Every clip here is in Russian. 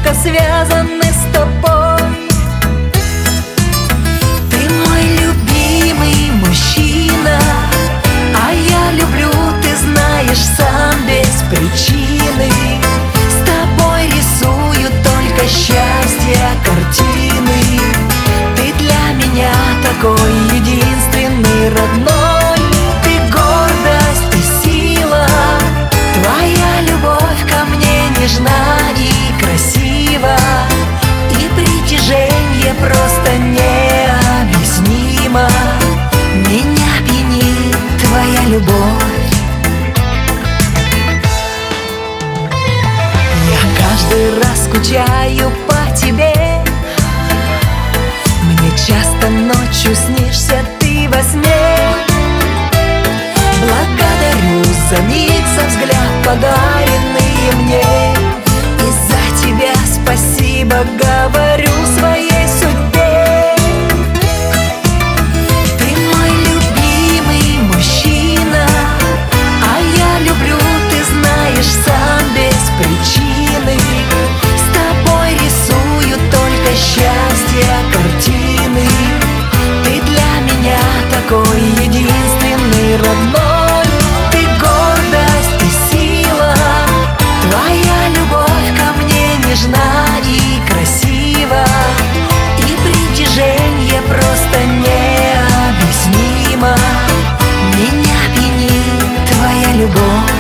только связаны с тобой. Ты мой любимый мужчина, а я люблю, ты знаешь, сам без причины. С тобой рисую только счастье картины. Ты для меня такой единственный, родной. Ты гордость и сила, твоя любовь ко мне нежна и красива, и притяжение просто необъяснимо. Меня пьянит твоя любовь. Я каждый раз скучаю по тебе. Мне часто ночью снишься ты во сне. Благодарю за миг, за взгляд, подаренный мне. И за тебя спасибо говорю своей судьбе. Ты мой любимый мужчина, а я люблю, ты знаешь, сам без причины. С тобой рисую только счастье картины. Ты для меня такой единственный, родной. Ты гордость и сила, твоя любовь ко мне нежна и красива, и притяжение просто необъяснимо. Меня пьянит твоя любовь.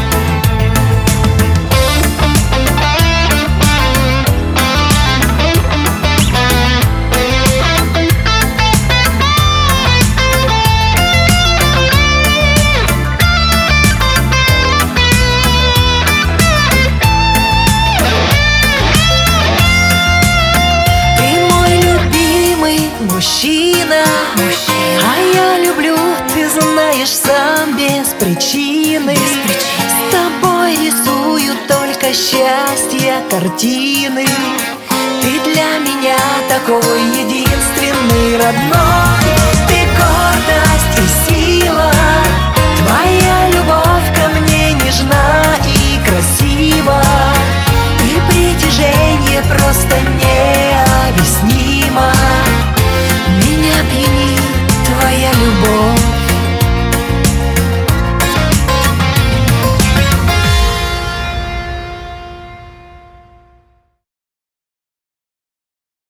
Мужчина, а я люблю, ты знаешь, сам без причины. С тобой рисую только счастье картины. Ты для меня такой единственный, родной.